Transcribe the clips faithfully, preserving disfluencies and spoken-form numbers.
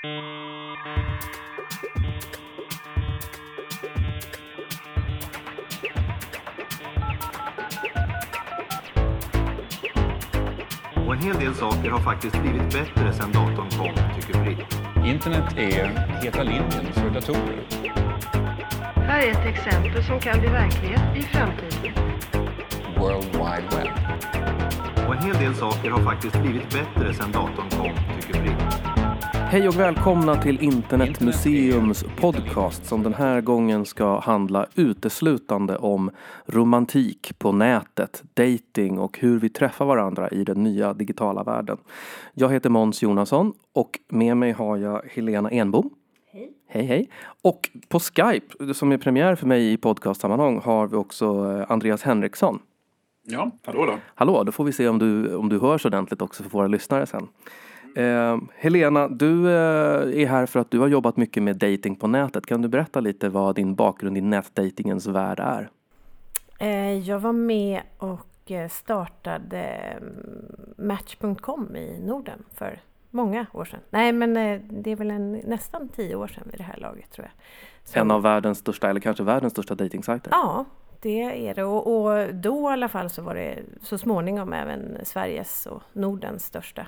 Och en hel del saker har faktiskt blivit bättre sedan datorn kom, tycker Britt. Internet är heta linjen för datorer. Här är ett exempel som kan bli verklighet i framtiden. World Wide Web. Och en hel del saker har faktiskt blivit bättre sedan datorn kom, tycker Britt. Hej och välkomna till Internetmuseums podcast som den här gången ska handla uteslutande om romantik på nätet, dating och hur vi träffar varandra i den nya digitala världen. Jag heter Måns Jonasson och med mig har jag Helena Enbom. Hej. Hej hej. Och på Skype, som är premiär för mig i podcastsammanhang, har vi också Andreas Henriksson. Ja, hallå då. Hallå, då får vi se om du, om du hörs ordentligt också för våra lyssnare sen. Eh, Helena, du eh, är här för att du har jobbat mycket med dating på nätet. Kan du berätta lite vad din bakgrund i nätdatingens värld är? Eh, jag var med och startade Match punkt com i Norden för många år sedan. Nej, men eh, det är väl en, nästan tio år sedan vid det här laget, tror jag. Så, en av världens största, eller kanske världens största datingsajter. Ja, det är det. Och, och då i alla fall så var det så småningom även Sveriges och Nordens största.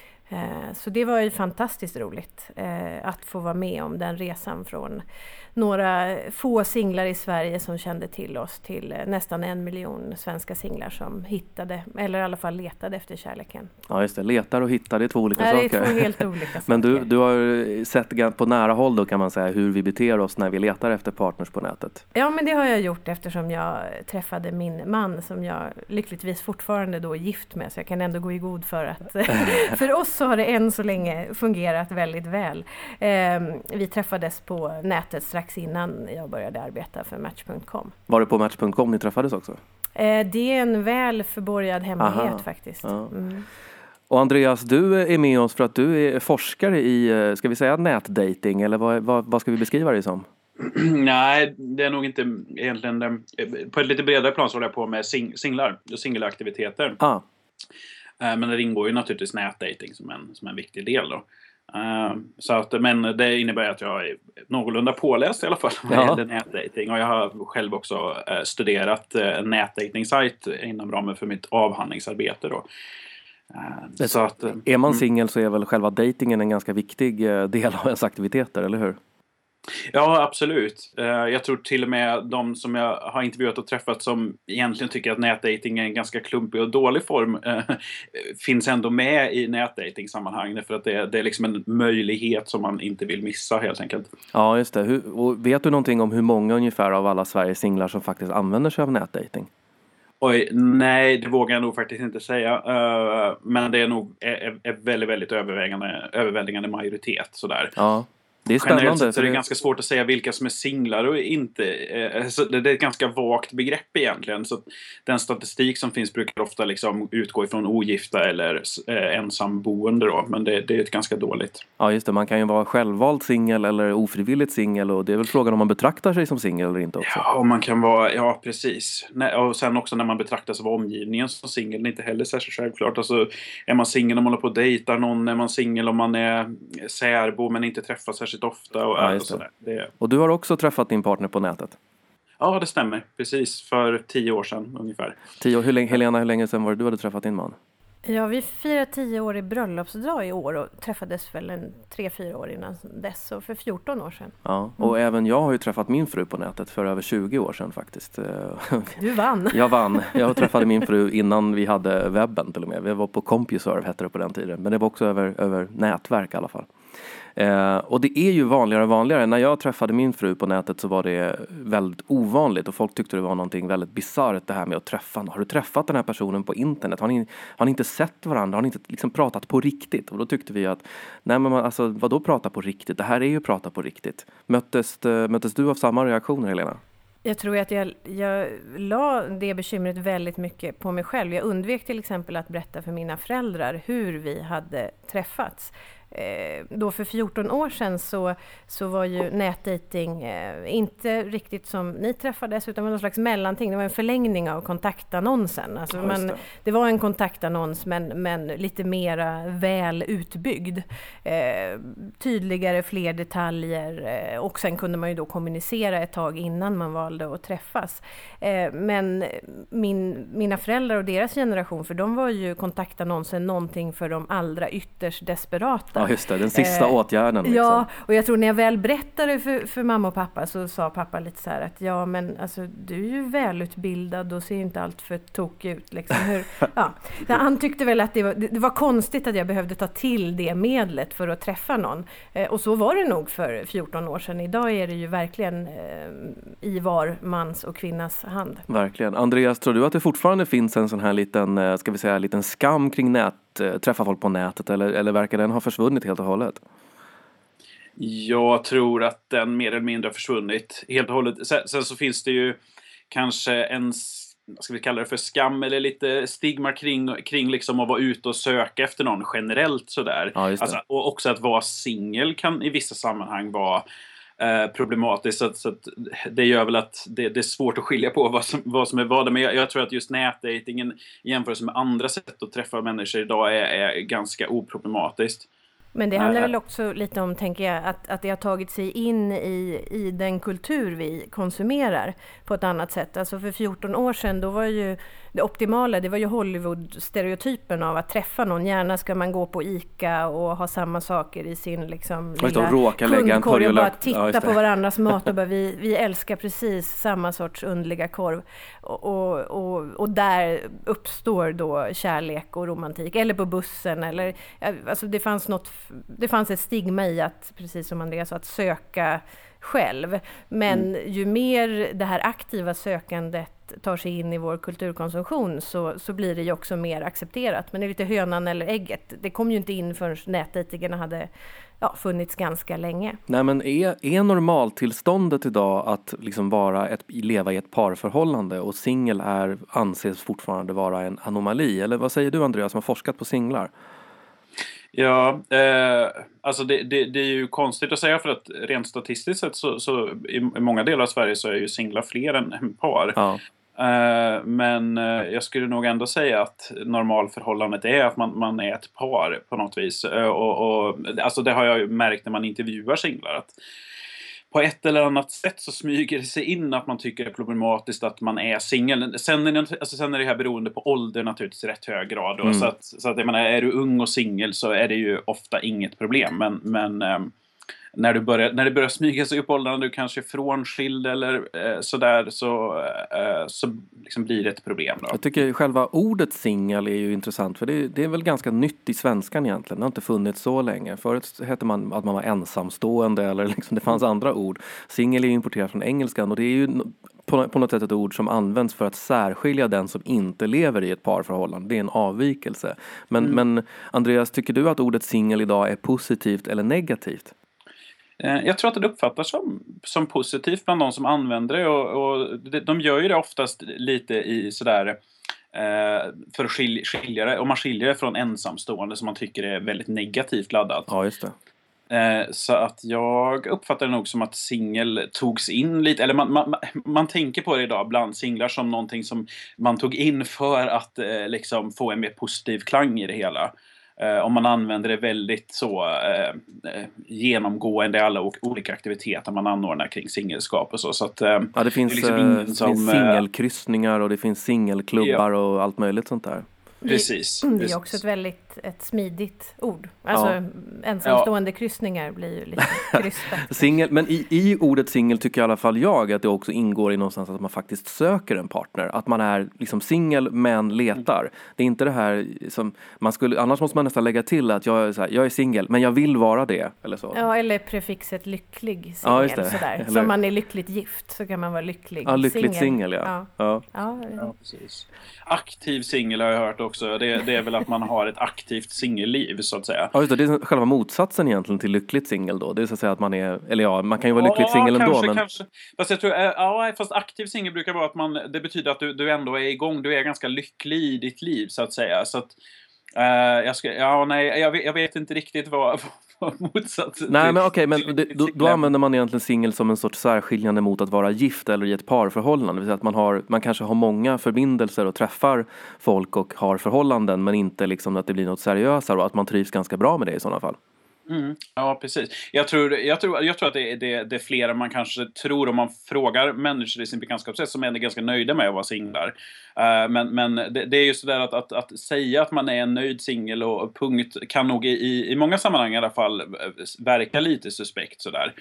Så det var ju fantastiskt roligt att få vara med om den resan från några få singlar i Sverige som kände till oss till nästan en miljon svenska singlar som hittade, eller i alla fall letade efter kärleken. Ja just det, letar och hittar, det är två olika Nej, saker. Det är två helt olika saker. Men du, du har sett på nära håll då, kan man säga, hur vi beter oss när vi letar efter partners på nätet. Ja, men det har jag gjort eftersom jag träffade min man som jag lyckligtvis fortfarande då är gift med, så jag kan ändå gå i god för att för oss så har det än så länge fungerat väldigt väl. Eh, vi träffades på nätet strax innan jag började arbeta för Match punkt com. Var det på Match punkt com ni träffades också? Eh, det är en väl förborgad hemlighet. Aha. Faktiskt. Ja. Mm. Och Andreas, du är med oss för att du är forskare i, ska vi säga nätdating, eller vad, vad, vad ska vi beskriva det som? Nej, det är nog inte egentligen, på ett lite bredare plan så håller jag på med sing- singlar och singelaktiviteter. Ah. Men det ingår ju naturligtvis nätdating som en, som en viktig del då. Uh, så att, men det innebär att jag är någorlunda påläst i alla fall vad ja. gäller nätdating. Och jag har själv också uh, studerat uh, en nätdating-sajt inom ramen för mitt avhandlingsarbete då. Uh, så att, uh, är man singel så är väl själva datingen en ganska viktig uh, del av ens aktiviteter, eller hur? Ja, absolut. Jag tror till och med de som jag har intervjuat och träffat som egentligen tycker att nätdating är en ganska klumpig och dålig form finns ändå med i nätdating-sammanhang, för att det är, det är liksom en möjlighet som man inte vill missa helt enkelt. Ja, just det. Hur, och vet du någonting om hur många ungefär av alla Sveriges singlar som faktiskt använder sig av nätdating? Oj, nej, det vågar jag nog faktiskt inte säga. Uh, men det är nog är, är väldigt, väldigt övervägande, överväldigande majoritet sådär. Ja. Det är spännande. Generellt så är det ganska svårt att säga vilka som är singlar och inte. Så det är ett ganska vagt begrepp egentligen. Så den statistik som finns brukar ofta liksom utgå ifrån ogifta eller ensamboende då. Men det, det är ett ganska dåligt. Ja just det, man kan ju vara självvald singel eller ofrivilligt singel. Och det är väl frågan om man betraktar sig som singel eller inte också. Ja, och man kan vara, ja precis. Och sen också när man betraktas av omgivningen som singel, inte heller särskilt självklart. Alltså är man singel om man håller på att dejta någon, är man singel om man är särbo men inte träffar särskilt ofta och, ja, och sådär. Det... Och du har också träffat din partner på nätet? Ja, det stämmer. Precis, för tio år sedan ungefär. Tio år. Hur länge, Helena, hur länge sedan var det du hade träffat din man? Ja, vi firar tio år i bröllopsdag i år och träffades väl en tre, fyra år innan dess, så för fjorton år sedan. Ja, och mm. även jag har ju träffat min fru på nätet för över tjugo år sedan faktiskt. Du vann. Jag vann. Jag träffade min fru innan vi hade webben till och med. Vi var på CompuServe hette det på den tiden, men det var också över, över nätverk i alla fall. Eh, och det är ju vanligare och vanligare. När jag träffade min fru på nätet så var det väldigt ovanligt och folk tyckte det var någonting väldigt bisarrt det här med att träffa. Har du träffat den här personen på internet? Har ni, har ni inte sett varandra? Har ni inte liksom pratat på riktigt? Och då tyckte vi att, nej men alltså vadå prata på riktigt? Det här är ju prata på riktigt. Möttes, möttes du av samma reaktioner, Helena? Jag tror att jag, jag la det bekymret väldigt mycket på mig själv. Jag undvek till exempel att berätta för mina föräldrar hur vi hade träffats. eh, då för fjorton år sedan så, så var ju nätdating eh, inte riktigt som ni träffades, utan var någon slags mellanting. Det var en förlängning av kontaktannonsen. Alltså Ja, man, just det. det. det var en kontaktannons men, men lite mera väl utbyggd. Eh, tydligare, fler detaljer eh, och sen kunde man ju då kommunicera ett tag innan man valde att träffas. Eh, men min, mina föräldrar och deras generation, för de var ju kontaktannonsen någonting för de allra ytterst desperata. Ja, just det. Den sista Eh, åtgärden. Liksom. Ja, och jag tror när jag väl berättade för, för mamma och pappa så sa pappa lite så här att ja, men alltså du är ju välutbildad och ser inte allt för tokig ut. Liksom. Hur, ja. Han tyckte väl att det var, det var konstigt att jag behövde ta till det medlet för att träffa någon. Eh, och så var det nog för fjorton år sedan. Idag är det ju verkligen eh, i var mans och kvinnas hand. Verkligen. Andreas, tror du att det fortfarande finns en sån här liten, eh, ska vi säga, liten skam kring nät, eh, träffa folk på nätet, eller, eller verkar den ha försvunnit helt och hållet? Jag tror att den mer eller mindre har försvunnit helt och hållet. Sen, sen så finns det ju kanske en, vad ska vi kalla det för, skam eller lite stigma kring, kring liksom att vara ute och söka efter någon generellt sådär. Ja, just det. Alltså, och också att vara singel kan i vissa sammanhang vara eh, problematiskt. Så, att, så att det gör väl att det, det är svårt att skilja på vad som, vad som är vad. Men jag, jag tror att just nätdatingen i jämförelse med andra sätt att träffa människor idag är, är ganska oproblematiskt. Men det handlar väl också lite om, tänker jag, att, att det har tagit sig in i, i den kultur vi konsumerar på ett annat sätt. Alltså för fjorton år sedan, då var ju det optimala, det var ju Hollywood-stereotypen av att träffa någon. Gärna ska man gå på ICA och ha samma saker i sin liksom, lilla kundkorg och bara titta ja, på varandras mat och bara, vi, vi älskar precis samma sorts underliga korv. Och, och, och, och där uppstår då kärlek och romantik. Eller på bussen. Eller, alltså det fanns något, det fanns ett stigma i att, precis som Andreas sa, att söka själv. Men mm. ju mer det här aktiva sökandet tar sig in i vår kulturkonsumtion så, så blir det ju också mer accepterat. Men det är lite hönan eller ägget. Det kom ju inte in förrän nätdatingarna hade ja, funnits ganska länge. Nej, men är, är normaltillståndet idag att liksom vara ett, leva i ett parförhållande och singel är, anses fortfarande vara en anomali? Eller vad säger du, Andreas, som har forskat på singlar? Ja, eh, alltså det, det, det är ju konstigt att säga, för att rent statistiskt sett så, så i många delar av Sverige så är ju singlar fler än par. Ja. Eh, men eh, jag skulle nog ändå säga att normalförhållandet är att man, man är ett par på något vis. Eh, och, och, alltså det har jag ju märkt när man intervjuar singlar, att på ett eller annat sätt så smyger det sig in att man tycker det är problematiskt att man är singel. Sen är det, alltså sen är det här beroende på ålder naturligtvis i rätt hög grad. Då. Mm. Så att, så att jag menar, är du ung och singel så är det ju ofta inget problem. Men, men ähm, när, du börjar, när det börjar smyga sig upp åldern, du kanske är frånskild eller äh, sådär, så, äh, så liksom blir det ett problem. Då. Jag tycker själva ordet singel är ju intressant, för det, det är väl ganska nytt i svenskan egentligen. Det har inte funnits så länge. Förut hette man att man var ensamstående, eller liksom det fanns andra ord. Singel är ju importerat från engelskan, och det är ju på, på något sätt ett ord som används för att särskilja den som inte lever i ett parförhållande. Det är en avvikelse. Men, mm. men Andreas, tycker du att ordet singel idag är positivt eller negativt? Jag tror att det uppfattas som, som positivt bland de som använder det, och, och de gör ju det oftast lite i sådär eh, för att skilja, skilja det, och man skiljer det från ensamstående som man tycker är väldigt negativt laddat. Ja, just det. Eh, så att jag uppfattar det nog som att singel togs in lite, eller man, man, man tänker på det idag bland singlar som någonting som man tog in för att eh, liksom få en mer positiv klang i det hela. Uh, om man använder det väldigt så uh, uh, genomgående i alla o- olika aktiviteter man anordnar kring singelskap och så. så att, uh, ja, det finns, det är liksom uh, finns singelkryssningar och det finns singelklubbar ja. och allt möjligt sånt där. Precis. Det, det precis. är också ett väldigt ett smidigt ord. Alltså ja. ensamstående ja. kryssningar blir ju lite krystat. Singel, men i, i ordet singel tycker i alla fall jag att det också ingår i någonstans att man faktiskt söker en partner. Att man är liksom singel men letar. Mm. Det är inte det här som man skulle, annars måste man nästan lägga till att jag är, så här, jag är singel men jag vill vara det. Eller så. Ja, eller prefixet lycklig singel. Ja, sådär. Som man är lyckligt gift så kan man vara lycklig ja, lyckligt singel. Ja. Ja. Ja. Ja. Ja, precis. Aktiv singel har jag hört också. Det, det är väl att man har ett aktivt singelliv så att säga. Ja, just det. Det är själva motsatsen egentligen till lyckligt singel då. Det är så att säga att man är, eller ja, man kan ju vara ja, lyckligt singel ändå. Men... kanske. Fast jag tror, ja, fast aktiv singel brukar vara att man, det betyder att du, du ändå är igång. Du är ganska lycklig i ditt liv så att säga. Så att Uh, jag, ska, ja, nej, jag, vet, jag vet inte riktigt vad, vad motsatsen Nej, till, men okej, men till, det, till då, singel. då använder man egentligen singel som en sorts särskiljande mot att vara gift eller i ett parförhållande. Det vill säga att man, har, man kanske har många förbindelser och träffar folk och har förhållanden, men inte liksom att det blir något seriösare och att man trivs ganska bra med det i sådana fall. Mm, ja, precis. Jag tror, jag tror, jag tror att det är, det, det är flera man kanske tror om man frågar människor i sin bekantskapskrets som är ganska nöjda med att vara singlar. Uh, men men det, det är just det där att, att, att säga att man är en nöjd singel och punkt kan nog i, i många sammanhang i alla fall verka lite suspekt sådär.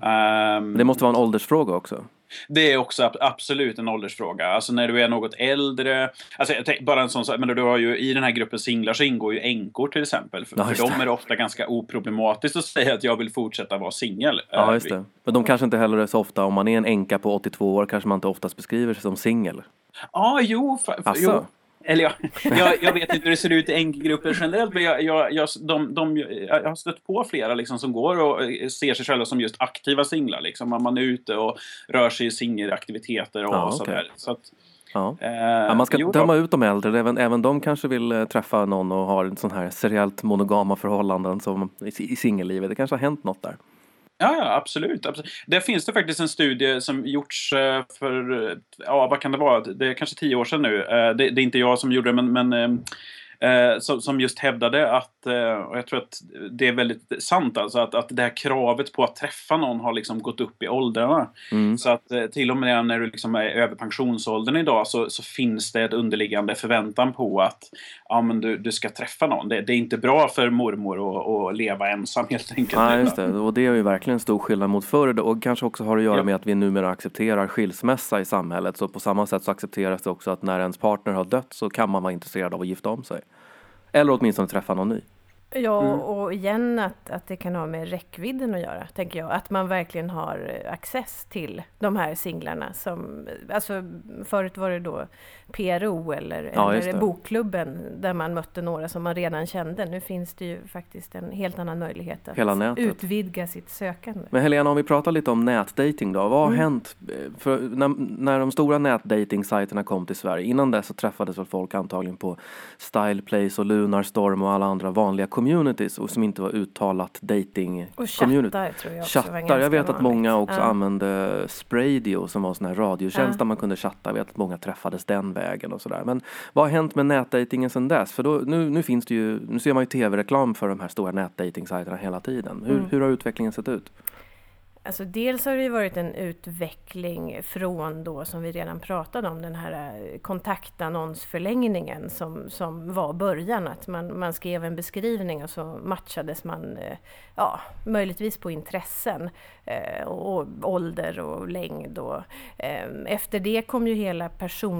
Um, det måste vara en åldersfråga också. Det är också absolut en åldersfråga. Alltså när du är något äldre. Alltså jag tänk, bara en sån sak. Men du har ju i den här gruppen singlar så ingår ju änkor till exempel. För, ja, för dem är det ofta ganska oproblematiskt att säga att jag vill fortsätta vara singel. Ja, just det. Men de kanske inte heller är så ofta. Om man är en änka på åttiotvå år kanske man inte oftast beskriver sig som singel. Ja, jo. Fa- alltså. jo. Eller jag, jag, jag vet inte hur det ser ut i enkelgrupper generellt, men jag, jag, jag, de, de, jag har stött på flera liksom, som går och ser sig själva som just aktiva singlar. Liksom. Man är ute och rör sig i singelaktiviteter och, ja, och sådär. okay. Så att, ja. eh, ja, man ska jo, döma ut de äldre. Även, även de kanske vill eh, träffa någon och ha en sån här seriellt monogama förhållanden som i, i singellivet. Det kanske har hänt något där. Ja, ja, absolut, absolut. Där finns det faktiskt en studie som gjorts för, ja, vad kan det vara? Det är kanske tio år sedan nu. Det, det är inte jag som gjorde det, men, men eh, som, som just hävdade att, eh, och jag tror att det är väldigt sant alltså, att, att det här kravet på att träffa någon har liksom gått upp i åldrarna. Mm. Så att eh, till och med när du liksom är över pensionsåldern idag så, så finns det ett underliggande förväntan på att ja, men du, du ska träffa någon. Det, det är inte bra för mormor att, att leva ensam helt enkelt. Ja, just det. Och det är ju verkligen stor skillnad mot förr. Och kanske också har att göra ja. med att vi numera accepterar skilsmässa i samhället. Så på samma sätt så accepteras det också att när ens partner har dött så kan man vara intresserad av att gifta om sig. Eller åtminstone träffa någon ny. Ja, och igen att, att det kan ha med räckvidden att göra, tänker jag. Att man verkligen har access till de här singlarna. Som, alltså, förut var det då P R O eller, ja, eller bokklubben där man mötte några som man redan kände. Nu finns det ju faktiskt en helt annan möjlighet att utvidga sitt sökande. Men Helena, om vi pratar lite om nätdating då. Vad har mm. hänt? För när, när de stora nätdating-sajterna kom till Sverige, innan dess så träffades väl folk antagligen på Styleplace och Lunarstorm och alla andra vanliga communities och som inte var uttalat dating och chattar tror jag också. Chattar, jag vet vanligt. Att många också ja. använde Spradio som var en sån här radiotjänst ja. där man kunde chatta. Jag vet att många träffades den vägen och sådär. Men vad har hänt med nätdatingen sedan dess? För då, nu, nu finns det ju, nu ser man ju tv-reklam för de här stora nätdating-sajterna hela tiden. Hur, mm. hur har utvecklingen sett ut? Alltså dels har det ju varit en utveckling från då som vi redan pratade om, den här kontaktannonsförlängningen som, som var början, att man, man skrev en beskrivning och så matchades man ja, möjligtvis på intressen eh, och ålder och längd. Och, eh, efter det kom ju hela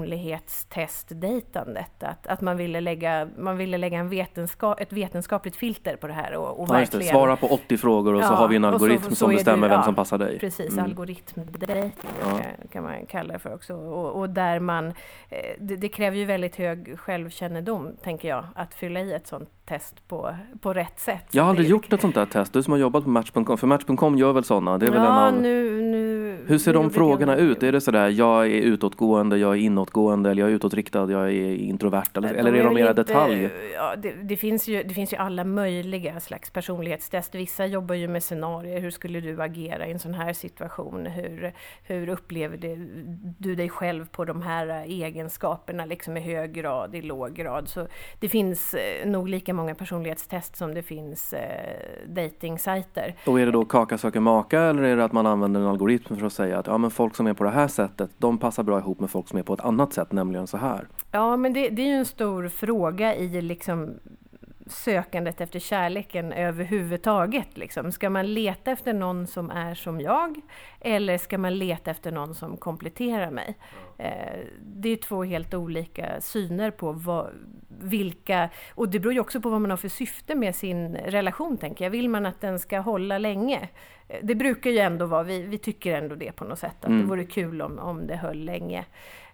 personlighetstestdejtandet, att, att man ville lägga, man ville lägga en vetenskap, ett vetenskapligt filter på det här. Och, och ja, verkligen, svara på åttio frågor och ja, så har vi en algoritm så, så som bestämmer det, vem som passar dig. Precis, mm. algoritmdejting ja. kan man kalla det för också. Och, och där man, det, det kräver ju väldigt hög självkännedom, tänker jag, att fylla i ett sånt test på, på rätt sätt. Jag har aldrig gjort ett sånt där test. Du som har jobbat på Match punkt com, för Match punkt com gör väl sådana. Det är väl ja, en av... nu, nu, Hur ser nu de frågorna jag... ut? Är det sådär, jag är utåtgående, jag är inåtgående, eller jag är utåtriktad, jag är introvert, eller, de eller är, är de mera inte, detalj? Ja, det, det, finns ju, det finns ju alla möjliga slags personlighetstest. Vissa jobbar ju med scenarier. Hur skulle du agera i en sån här situation? Hur, hur upplever det, du dig själv på de här egenskaperna liksom i hög grad, i låg grad? Så det finns eh, nog lika många personlighetstest som det finns eh, dating-sajter. Och är det då kaka söker maka, eller är det att man använder en algoritm för att säga att ja, men folk som är på det här sättet, de passar bra ihop med folk som är på ett annat sätt, nämligen så här? Ja, men det, det är ju en stor fråga i liksom sökandet efter kärleken överhuvudtaget. Liksom. Ska man leta efter någon som är som jag, eller ska man leta efter någon som kompletterar mig? Eh, det är två helt olika syner på vad, vilka, och det beror ju också på vad man har för syfte med sin relation, tänker jag. Vill man att den ska hålla länge? Det brukar ju ändå vara, vi, vi tycker ändå det på något sätt, att mm. det vore kul om, om det höll länge.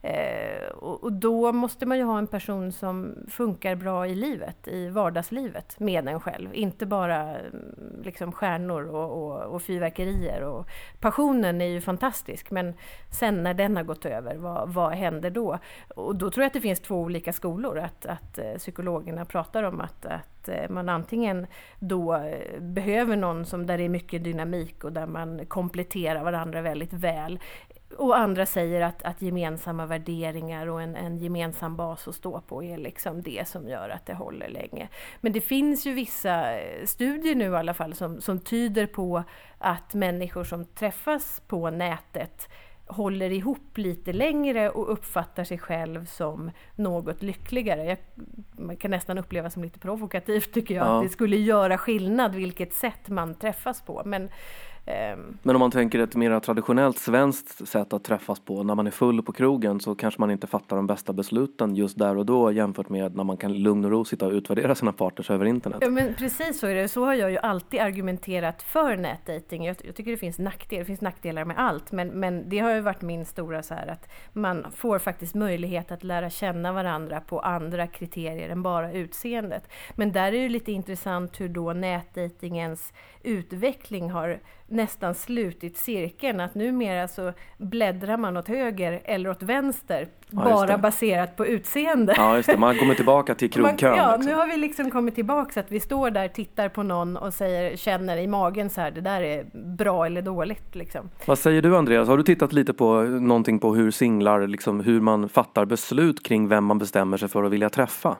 Eh, och, och då måste man ju ha en person som funkar bra i livet, i vardagslivet med en själv. Inte bara liksom stjärnor och, och, och fyrverkerier. Och passionen är ju fantastisk, men sen när den har gått över, vad, vad händer då? Och då tror jag att det finns två olika skolor. Att, att psykologerna pratar om att, att man antingen då behöver någon som där det är mycket dynamik och där man kompletterar varandra väldigt väl. Och andra säger att, att gemensamma värderingar och en, en gemensam bas att stå på är liksom det som gör att det håller länge. Men det finns ju vissa studier nu i alla fall som, som tyder på att människor som träffas på nätet håller ihop lite längre och uppfattar sig själv som något lyckligare. Jag, man kan nästan uppleva som lite provokativt tycker jag, ja. Att det skulle göra skillnad vilket sätt man träffas på. Men, ehm... Men om man tänker ett mer traditionellt svenskt sätt att träffas på, när man är full på krogen så kanske man inte fattar de bästa besluten just där och då jämfört med när man kan lugn och ro sitta och utvärdera sina partners över internet. Ja, men precis så är det. Så har jag ju alltid argumenterat för nätdating. Jag, jag tycker det finns nackdelar, det finns nackdelar med allt, men, men det har ju varit min stora så här att man får faktiskt möjlighet att lära känna varandra på andra kriterier än bara utseendet. Men där är det ju lite intressant hur då nätdatingens utveckling har nästan slutit cirkeln, att numera så bläddrar man åt höger eller åt vänster, ja, bara baserat på utseende. Ja, just det. Man kommer tillbaka till krogkön. Ja, liksom. Nu har vi liksom kommit tillbaka så att vi står där, tittar på någon och säger, känner i magen så här, det där är bra eller dåligt. Liksom. Vad säger du, Andreas? Har du tittat lite på någonting på hur singlar, liksom, hur man fattar beslut kring vem man bestämmer sig för att vilja träffa?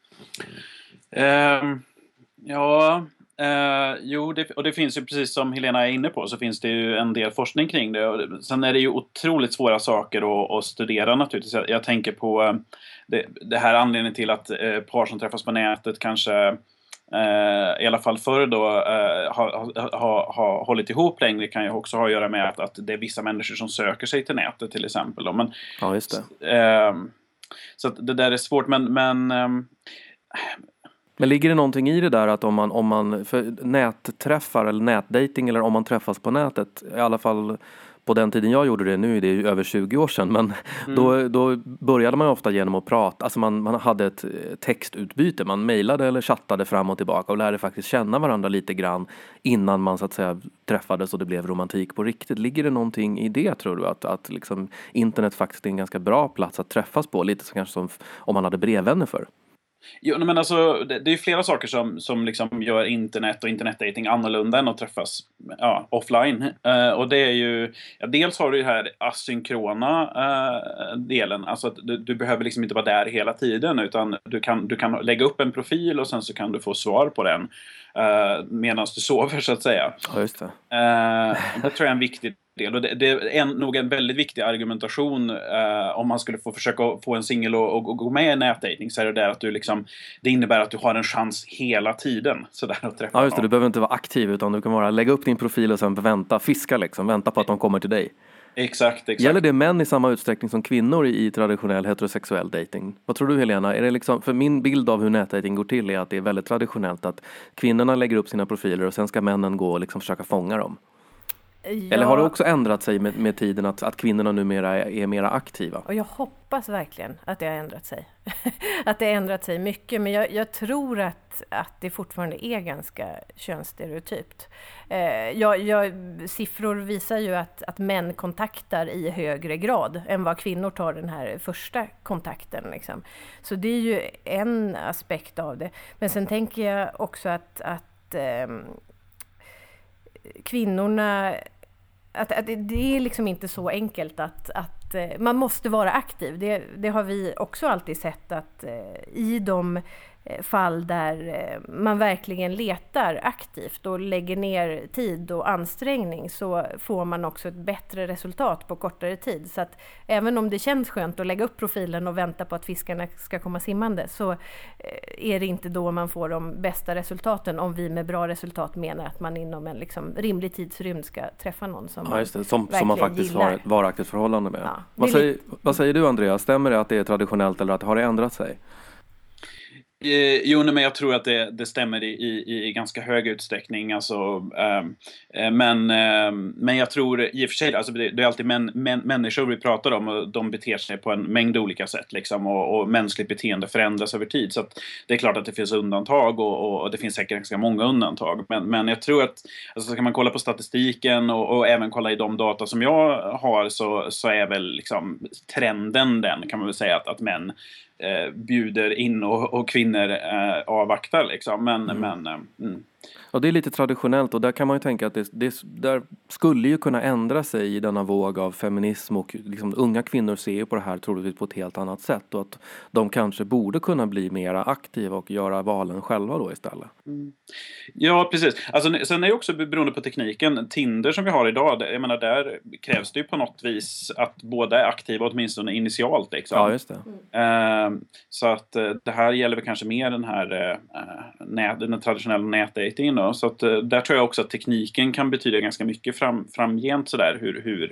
Um, ja... Uh, jo, det, och det finns ju, precis som Helena är inne på, så finns det ju en del forskning kring det. Och det, sen är det ju otroligt svåra saker att, att studera naturligtvis. Jag, jag tänker på uh, det, det här anledningen till att uh, par som träffas på nätet kanske uh, i alla fall förr då uh, har ha, ha, ha hållit ihop längre, kan ju också ha att göra med att, att det är vissa människor som söker sig till nätet till exempel. Då. Men, ja, just det. Uh, så att det där är svårt, men... men um, Men ligger det någonting i det där att om man, om man för nätträffar eller nätdating eller om man träffas på nätet, i alla fall på den tiden jag gjorde det, nu är det ju över tjugo år sedan, men mm. då, då började man ofta genom att prata, alltså man, man hade ett textutbyte, man mejlade eller chattade fram och tillbaka och lärde faktiskt känna varandra lite grann innan man så att säga träffades och det blev romantik på riktigt. Ligger det någonting i det, tror du, att, att liksom internet faktiskt är en ganska bra plats att träffas på, lite så kanske som om man hade brevvänner för? Jo, men alltså, det, det är flera saker som, som liksom gör internet och internetdating annorlunda än att träffas ja, offline. Uh, och det är ju, ja, dels har du det här asynkrona uh, delen. Alltså att du, du behöver liksom inte vara där hela tiden, utan du kan, du kan lägga upp en profil och sen så kan du få svar på den uh, medan du sover, så att säga. Ja, just det. Uh, det tror jag är en viktig del. Och det, det är en, nog en väldigt viktig argumentation uh, om man skulle få försöka få en singel och, och, och gå med i nätdating, så är det där att du liksom, det innebär att du har en chans hela tiden så där att träffa. Ja, just det, du behöver inte vara aktiv utan du kan bara lägga upp din profil och sen vänta, fiska liksom, vänta på att de kommer till dig. Exakt, exakt. Gäller det män i samma utsträckning som kvinnor i traditionell heterosexuell dating? Vad tror du, Helena? Är det liksom, för min bild av hur nätdating går till är att det är väldigt traditionellt att kvinnorna lägger upp sina profiler och sen ska männen gå och liksom försöka fånga dem. Ja. Eller har det också ändrat sig med, med tiden att, att kvinnorna numera är, är mera aktiva? Och jag hoppas verkligen att det har ändrat sig. Att det har ändrat sig mycket. Men jag, jag tror att, att det fortfarande är ganska könsstereotypt. Eh, jag, jag, siffror visar ju att, att män kontaktar i högre grad än vad kvinnor tar den här första kontakten. Liksom. Så det är ju en aspekt av det. Men sen tänker jag också att... att eh, kvinnorna, att, att det är liksom inte så enkelt att, att man måste vara aktiv. Det, det har vi också alltid sett att i de fall där man verkligen letar aktivt och lägger ner tid och ansträngning, så får man också ett bättre resultat på kortare tid. Så att även om det känns skönt att lägga upp profilen och vänta på att fiskarna ska komma simmande, så är det inte då man får de bästa resultaten, om vi med bra resultat menar att man inom en liksom rimlig tidsrymd ska träffa någon som, ja, just det, som, man som man faktiskt gillar. har ett varaktigt förhållande med. Ja, vad, säger, lite... vad säger du, Andreas? Stämmer det att det är traditionellt eller att har det ändrat sig? Eh, jo, men jag tror att det, det stämmer i, i, i ganska hög utsträckning. Alltså, eh, men, eh, men jag tror i och för sig, alltså det, det är alltid män, män, människor vi pratar om, och de beter sig på en mängd olika sätt. Liksom, och, och mänskligt beteende förändras över tid. Så att det är klart att det finns undantag, och, och det finns säkert ganska många undantag. Men, men jag tror att, alltså, ska man kolla på statistiken och, och även kolla i de data som jag har, så, så är väl liksom trenden den, kan man väl säga, att, att män Eh, bjuder in och, och kvinnor eh, avvaktar liksom. Men, mm. men eh, mm. Och det är lite traditionellt, och där kan man ju tänka att det, det där skulle ju kunna ändra sig i denna våg av feminism, och liksom, unga kvinnor ser ju på det här troligtvis på ett helt annat sätt, och att de kanske borde kunna bli mer aktiva och göra valen själva då istället. Mm. Ja, precis. Alltså, sen är det också beroende på tekniken. Tinder som vi har idag, jag menar, där krävs det ju på något vis att båda är aktiva åtminstone initialt liksom. Ja, just det. Mm. Uh, så att uh, det här gäller väl kanske mer den här uh, nät, den traditionella nätdatingen då. Så att, uh, där tror jag också att tekniken kan betyda ganska mycket fram, framgent sådär, hur, hur,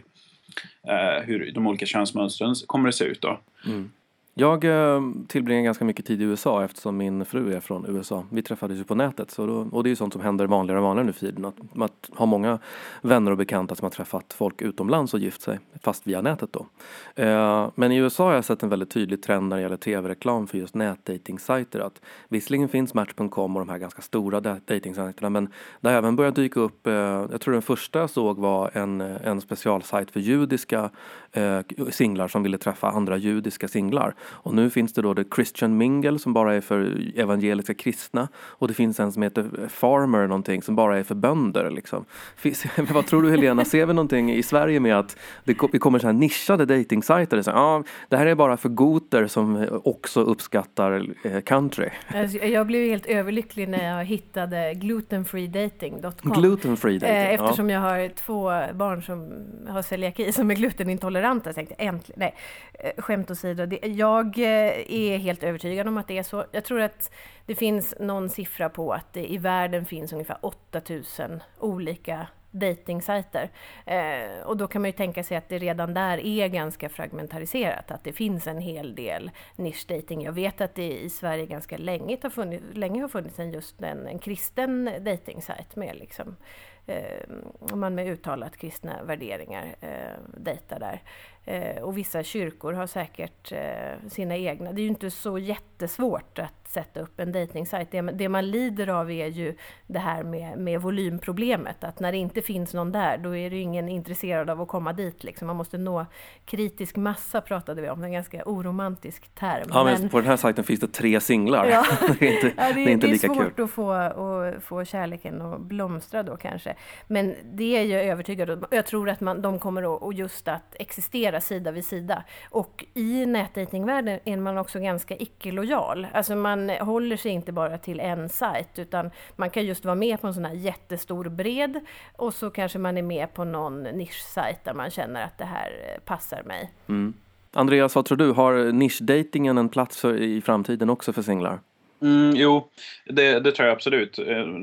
uh, hur de olika könsmönstren kommer att se ut då. Mm. Jag eh, tillbringar ganska mycket tid i U S A eftersom min fru är från U S A. Vi träffades ju på nätet, så då, och det är ju sånt som händer vanligare och vanligare nu för tiden. Att, att ha många vänner och bekanta som har träffat folk utomlands och gift sig, fast via nätet då. Eh, men i U S A har jag sett en väldigt tydlig trend när det gäller tv-reklam för just nätdatingsajter. Att visserligen finns Match punkt com och de här ganska stora datingsajterna, men det har även börjat dyka upp, eh, jag tror den första jag såg var en, en specialsajt för judiska eh, singlar som ville träffa andra judiska singlar. Och nu finns det då det Christian Mingle som bara är för evangeliska kristna. Och det finns en som heter Farmer någonting som bara är för bönder liksom. Vad tror du, Helena? Ser vi någonting i Sverige med att det kommer så här nischade datingsajter? Så, ja, det här är bara för goter som också uppskattar country. Alltså, jag blev helt överlycklig när jag hittade glutenfree dating dot com. Glutenfree dating, Eftersom ja. jag har två barn som har celiaki som är glutenintoleranta. Jag tänkte, äntligen, nej, skämt åsido. Det, jag är helt övertygad om att det är så. Jag tror att det finns någon siffra på att det i världen finns ungefär åtta tusen olika datingsajter. Eh, och då kan man ju tänka sig att det redan där är ganska fragmentariserat. Att det finns en hel del nischdating. Jag vet att det i Sverige ganska länge har funnits, länge har funnits en just en, en kristen datingsajt med liksom, eh, om man med uttalat kristna värderingar eh, dejtar där. Eh, och vissa kyrkor har säkert eh, sina egna. Det är ju inte så jättesvårt att sätta upp en dejtingsajt. Det, det man lider av är ju det här med, med volymproblemet. Att när det inte finns någon där, då är det ju ingen intresserad av att komma dit. Liksom. Man måste nå kritisk massa, pratade vi om. En ganska oromantisk term. Ja, men, men på den här sajten finns det tre singlar. Ja. det är inte, ja, det, det är inte det är lika svårt kul. att få, att få kärleken att blomstra då kanske. Men det är jag övertygad om. Jag tror att man, de kommer att just att existera sida vid sida. Och i nätdatingvärlden är man också ganska icke-lojal. Alltså man håller sig inte bara till en sajt, utan man kan just vara med på en sån här jättestor bred, och så kanske man är med på någon nischsajt där man känner att det här passar mig. Mm. Andreas, vad tror du? Har nischdatingen en plats för, i framtiden också för singlar? Mm, jo, det, det tror jag absolut.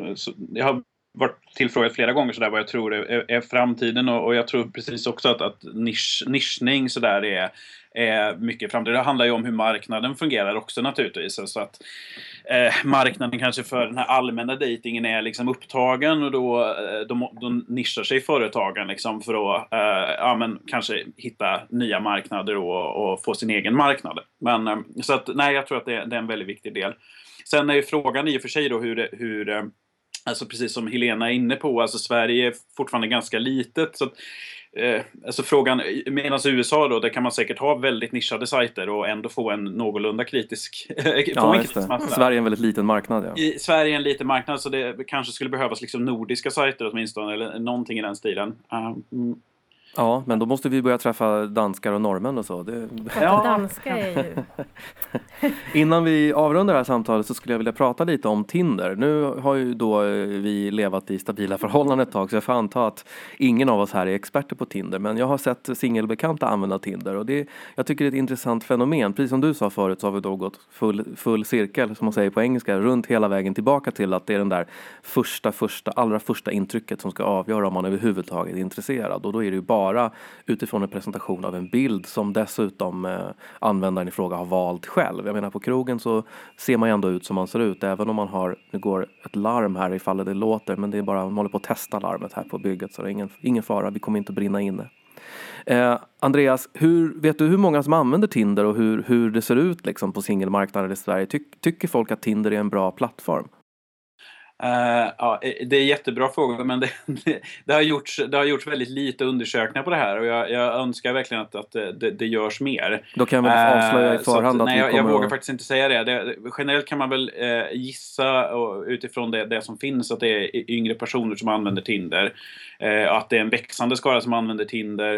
Jag har varit tillfrågad flera gånger så där vad jag tror är, är framtiden, och, och jag tror precis också att, att nisch, nischning så där är, är mycket framtiden. Det handlar ju om hur marknaden fungerar också naturligtvis, så att eh, marknaden kanske för den här allmänna datingen är liksom upptagen, och då, då, då nischar sig företagen liksom för att eh, ja, men kanske hitta nya marknader och, och få sin egen marknad. Men eh, så att nej, jag tror att det, det är en väldigt viktig del. Sen är ju frågan i och för sig då hur det, hur alltså precis som Helena är inne på, alltså Sverige är fortfarande ganska litet, så att, eh, alltså frågan, medan U S A då, där kan man säkert ha väldigt nischade sajter och ändå få en någorlunda kritisk, ja, en kritisk marknad. Sverige är en väldigt liten marknad, ja. I Sverige är en liten marknad, så det kanske skulle behövas liksom nordiska sajter åtminstone, eller någonting i den stilen. Um, Ja, men då måste vi börja träffa danskar och norrmän och så. Det... Ja, danska är ju... Innan vi avrundar det här samtalet så skulle jag vilja prata lite om Tinder. Nu har ju då vi levat i stabila förhållanden ett tag, så jag får anta att ingen av oss här är experter på Tinder. Men jag har sett singelbekanta använda Tinder, och det, jag tycker det är ett intressant fenomen. Precis som du sa förut så har vi då gått full, full cirkel, som man säger på engelska, runt hela vägen tillbaka till att det är den där första, första, allra första intrycket som ska avgöra om man överhuvudtaget är intresserad. Och då är det ju bara fara utifrån en presentation av en bild som dessutom eh, användaren i fråga har valt själv. Jag menar, på krogen så ser man ju ändå ut som man ser ut, även om man har, det går ett larm här ifall det låter, men det är bara, man håller på att testa larmet här på bygget, så det är ingen, ingen fara, vi kommer inte brinna inne. Eh, Andreas, hur, vet du hur många som använder Tinder och hur, hur det ser ut liksom på singelmarknaden i Sverige? Ty, tycker folk att Tinder är en bra plattform? Uh, ja, det är jättebra frågor, men det, det, det, har gjorts, det har gjorts väldigt lite undersökningar på det här, och jag, jag önskar verkligen att, att det, det görs mer. Då kan vi väl avslöja i förhand uh, att, att nej, vi kommer jag vågar att... faktiskt inte säga det. det generellt kan man väl uh, gissa och, utifrån det, det som finns, att det är yngre personer som använder Tinder, uh, att det är en växande skara som använder Tinder.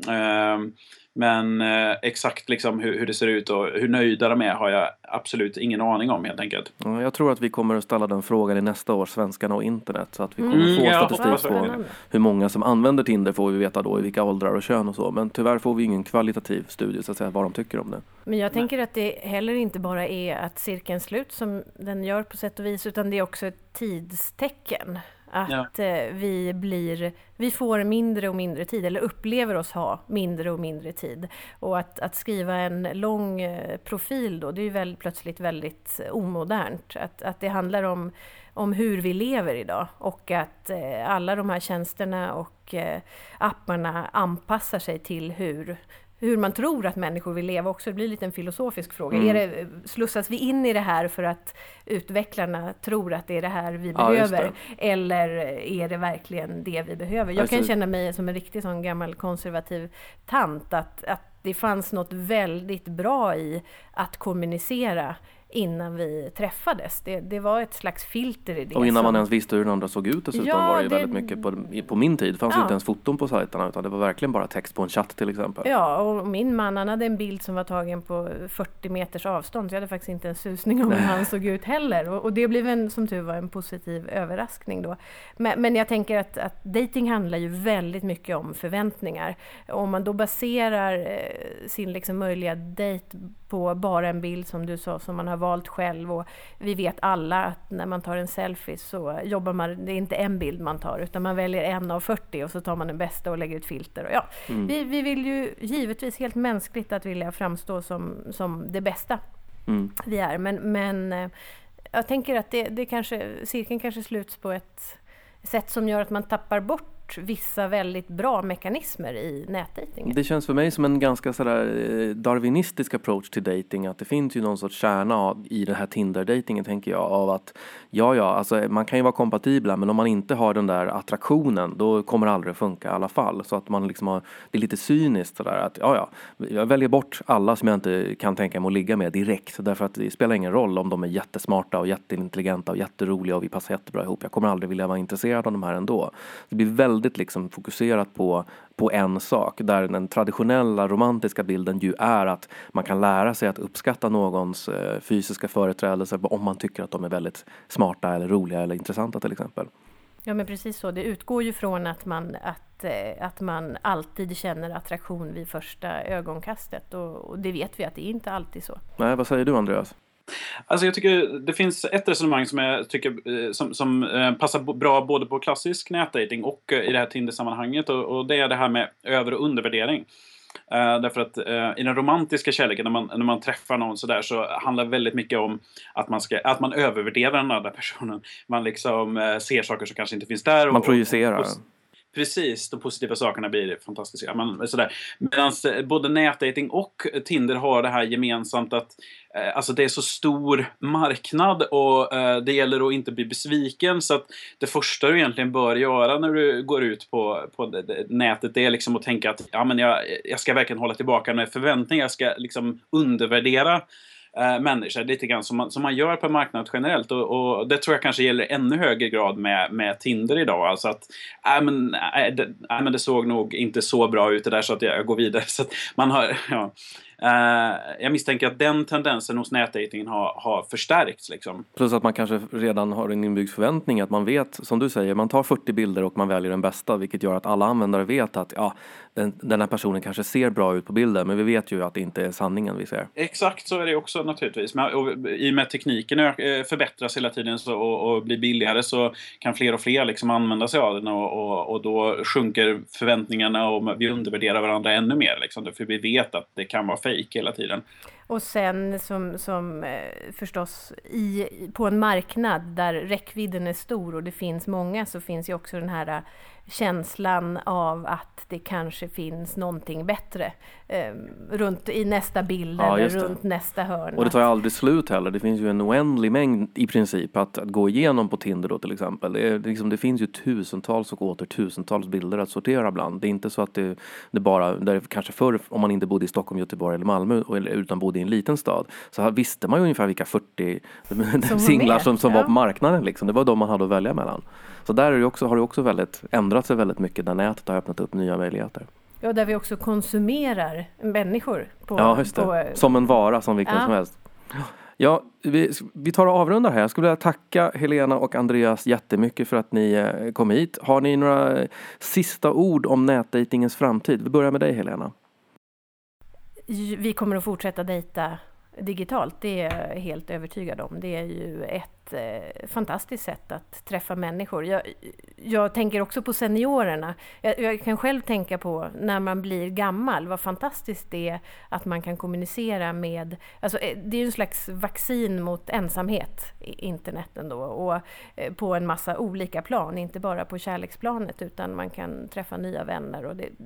Uh, Men eh, exakt liksom hur, hur det ser ut och hur nöjda de är har jag absolut ingen aning om, helt enkelt. Ja, jag tror att vi kommer att ställa den frågan i nästa års Svenskarna och internet, så att vi kommer mm, få ja, statistik på hur många som använder Tinder, får vi veta då i vilka åldrar och kön och så. Men tyvärr får vi ingen kvalitativ studie så att säga vad de tycker om det. Men jag tänker att det heller inte bara är att cirkeln slut som den gör på sätt och vis, utan det är också ett tidstecken. Att ja. vi blir, vi får mindre och mindre tid, eller upplever oss ha mindre och mindre tid. Och att, att skriva en lång profil då, det är ju väldigt, plötsligt väldigt omodernt. Att, att det handlar om, om hur vi lever idag, och att eh, alla de här tjänsterna och eh, apparna anpassar sig till hur... hur man tror att människor vill leva också. Det blir lite en filosofisk fråga. Mm. Är det, slussas vi in i det här för att utvecklarna tror att det är det här vi ja, behöver? Eller är det verkligen det vi behöver? Jag alltså, kan känna mig som en riktig sån gammal konservativ tant. Att, att det fanns något väldigt bra i att kommunicera innan vi träffades. Det, det var ett slags filter i det. Och innan som... man ens visste hur den andra såg ut dessutom, ja, var det ju det... väldigt mycket på, på min tid. Det fanns ja. inte ens foton på sajterna, utan det var verkligen bara text på en chatt till exempel. Ja, och min man, han hade en bild som var tagen på fyrtio meters avstånd, så jag hade faktiskt inte en susning om hur han såg ut heller. Och, och det blev en, som tur var, en positiv överraskning då. Men, men jag tänker att, att dating handlar ju väldigt mycket om förväntningar. Om man då baserar eh, sin liksom möjliga date på bara en bild som du sa, som man har valt själv, och vi vet alla att när man tar en selfie så jobbar man, det är inte en bild man tar, utan man väljer en av fyrtio och så tar man den bästa och lägger ut filter. Och ja, mm. vi, vi vill ju givetvis helt mänskligt att vilja framstå som, som det bästa mm. vi är, men, men jag tänker att det, det kanske, cirkeln kanske sluts på ett sätt som gör att man tappar bort vissa väldigt bra mekanismer i nätdatingen. Det känns för mig som en ganska sådär darwinistisk approach till dating, att det finns ju någon sorts kärna i den här Tinder-datingen, tänker jag, av att ja, ja, alltså man kan ju vara kompatibla, men om man inte har den där attraktionen, då kommer det aldrig att funka i alla fall. Så att man liksom har, det är lite cyniskt sådär att ja, ja, jag väljer bort alla som jag inte kan tänka mig att ligga med direkt, därför att det spelar ingen roll om de är jättesmarta och jätteintelligenta och jätteroliga och vi passar jättebra ihop. Jag kommer aldrig vilja vara intresserad av de här ändå. Det blir väldigt väldigt liksom fokuserat på, på en sak, där den traditionella romantiska bilden ju är att man kan lära sig att uppskatta någons eh, fysiska företrädelser om man tycker att de är väldigt smarta eller roliga eller intressanta till exempel. Ja, men precis så. Det utgår ju från att man, att, att man alltid känner attraktion vid första ögonkastet, och, och det vet vi att det är inte alltid så. Nej, vad säger du, Andreas? Alltså jag tycker det finns ett resonemang som jag tycker som, som eh, passar bra både på klassisk nätdating och eh, i det här Tinder-sammanhanget, och, och det är det här med över- och undervärdering. Uh, därför att uh, i den romantiska kärleken, när man, när man träffar någon så där, så handlar väldigt mycket om att man, ska, att man övervärderar den andra personen. Man liksom uh, ser saker som kanske inte finns där. Och, man projicerar. Och, och, precis, de positiva sakerna blir fantastiska. Men, sådär. Medan både nätdating och Tinder har det här gemensamt att eh, alltså det är så stor marknad, och eh, det gäller att inte bli besviken. Så att det första du egentligen bör göra när du går ut på, på det, det, nätet, det är liksom att tänka att ja, men jag, jag ska verkligen hålla tillbaka med förväntningar. Jag ska liksom undervärdera Uh, människor, lite grann som man, som man gör på marknaden generellt, och, och det tror jag kanske gäller ännu högre grad med, med Tinder idag, alltså att äh, men, äh, det, äh, men det såg nog inte så bra ut det där, så att jag går vidare, så att man har ja. Uh, jag misstänker att den tendensen hos nätdatingen har, har förstärkts. Liksom. Plus att man kanske redan har en inbyggd förväntning att man vet, som du säger, man tar fyrtio bilder och man väljer den bästa, vilket gör att alla användare vet att ja, den, den här personen kanske ser bra ut på bilden, men vi vet ju att det inte är sanningen vi ser. Exakt, så är det också naturligtvis. Men, och, i och med att tekniken förbättras hela tiden så, och, och blir billigare, så kan fler och fler liksom använda sig av den, och, och, och då sjunker förväntningarna och vi undervärderar varandra ännu mer. Liksom, för vi vet att det kan vara fake hela tiden. Och sen som, som eh, förstås i, på en marknad där räckvidden är stor och det finns många, så finns ju också den här känslan av att det kanske finns någonting bättre eh, runt i nästa bild ja, eller runt nästa hörn. Och det tar ju aldrig slut heller. Det finns ju en oändlig mängd i princip att, att gå igenom på Tinder då till exempel. Det, är, det, liksom, det finns ju tusentals och åter tusentals bilder att sortera bland. Det är inte så att det, det bara, där kanske förr om man inte bodde i Stockholm, Göteborg eller Malmö utan bodde i en liten stad, så här visste man ju ungefär vilka fyrtio som singlar som, som ja. var på marknaden. Liksom. Det var de man hade att välja mellan. Så där är det också, har det också väldigt, ändrat sig väldigt mycket när nätet har öppnat upp nya möjligheter. Ja, där vi också konsumerar människor. På, ja, just det. På, som en vara som vilken ja. som helst. Ja, vi, vi tar och avrundar här. Jag skulle vilja tacka Helena och Andreas jättemycket för att ni kom hit. Har ni några sista ord om nätdatingens framtid? Vi börjar med dig, Helena. Vi kommer att fortsätta dejta digitalt, det är jag helt övertygad om. Det är ju ett eh, fantastiskt sätt att träffa människor. Jag, jag tänker också på seniorerna. Jag, jag kan själv tänka på när man blir gammal, vad fantastiskt det är att man kan kommunicera med, alltså det är ju en slags vaccin mot ensamhet, interneten då, och eh, på en massa olika plan, inte bara på kärleksplanet, utan man kan träffa nya vänner, och det,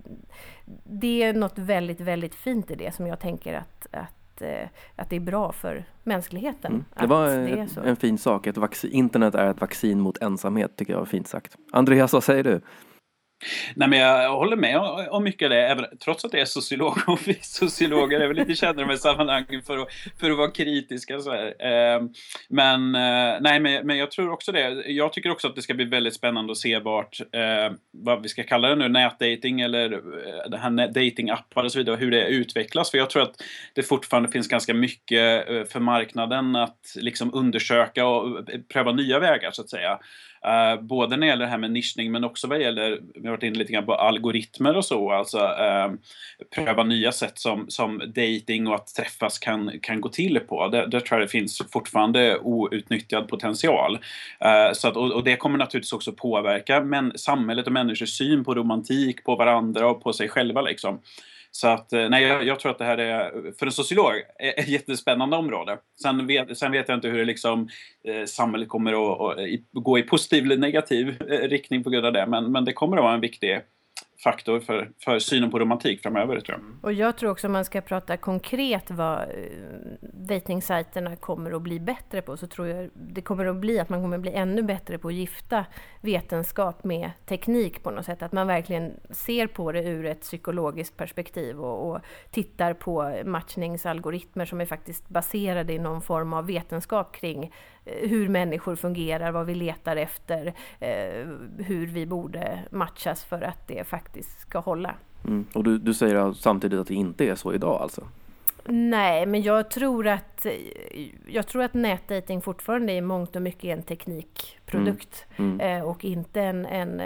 det är något väldigt, väldigt fint i det som jag tänker att, att att det är bra för mänskligheten. Mm. Det var det är så. En fin sak. Ett vaccin, internet är ett vaccin mot ensamhet, tycker jag var fint sagt. Andreas, vad säger du? Nej, men jag håller med om mycket av det, även, trots att det är sociolog, och vi sociologer är väl lite kända med sammanhangen för att, för att vara kritiska. Så här. Eh, men, eh, nej, men, men jag tror också det. Jag tycker också att det ska bli väldigt spännande att se vart, eh, vad vi ska kalla det nu, nätdating eller eh, det här datingappar och så vidare, hur det utvecklas. För jag tror att det fortfarande finns ganska mycket eh, för marknaden att liksom undersöka och pröva nya vägar, så att säga. Uh, både när det gäller det här med nischning, men också vad gäller, vi har varit inne lite grann på algoritmer och så, alltså uh, pröva nya sätt som, som dating och att träffas kan, kan gå till på. Där, där tror jag det finns fortfarande outnyttjad potential. Uh, så att, och, och det kommer naturligtvis också påverka men, samhället och människors syn på romantik, på varandra och på sig själva liksom. Så att, nej, jag, jag tror att det här är, för en sociolog, är ett jättespännande område. Sen vet, sen vet jag inte hur det liksom, eh, samhället kommer att, att, att gå i positiv eller negativ eh, riktning på grund av det. Men, men det kommer att vara en viktig faktor för, för synen på romantik framöver, tror jag. Och jag tror också att man ska prata konkret vad dejtingsajterna kommer att bli bättre på, så tror jag det kommer att bli att man kommer att bli ännu bättre på att gifta vetenskap med teknik på något sätt. Att man verkligen ser på det ur ett psykologiskt perspektiv och, och tittar på matchningsalgoritmer som är faktiskt baserade i någon form av vetenskap kring hur människor fungerar, vad vi letar efter, eh, hur vi borde matchas för att det faktiskt ska hålla. Mm. Och du, du säger samtidigt att det inte är så idag alltså? Nej, men jag tror att jag tror att nätdating fortfarande är mångt och mycket en teknikprodukt mm. Mm. och inte en, en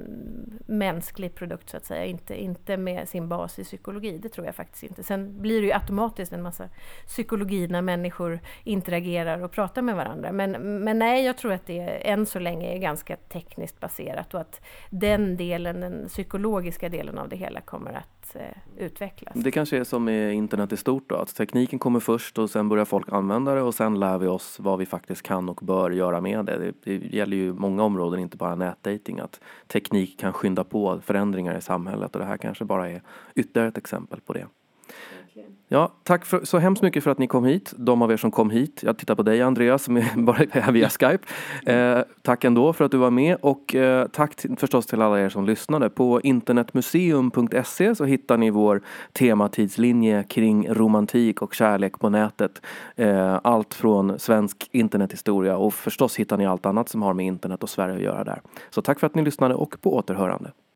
mänsklig produkt så att säga, inte, inte med sin bas i psykologi, det tror jag faktiskt inte. Sen blir det ju automatiskt en massa psykologi när människor interagerar och pratar med varandra, men, men nej, jag tror att det än så länge är ganska tekniskt baserat och att den delen, den psykologiska delen av det hela kommer att eh, utvecklas. Det kanske är som med internet i stort då, att tekniken kommer först och sen börjar folk använda det och sen lär vi oss vad vi faktiskt kan och bör göra med det. Det, det gäller ju många områden, inte bara nätdating, att teknik kan skynda på förändringar i samhället och det här kanske bara är ytterligare ett exempel på det. Ja, tack för, så hemskt mycket för att ni kom hit. De av er som kom hit. Jag tittar på dig, Andreas, som är bara här via Skype. Eh, tack ändå för att du var med. Och eh, tack till, förstås till alla er som lyssnade. På internetmuseum punkt se så hittar ni vår tematidslinje kring romantik och kärlek på nätet. Eh, allt från svensk internethistoria. Och förstås hittar ni allt annat som har med internet och Sverige att göra där. Så tack för att ni lyssnade och på återhörande.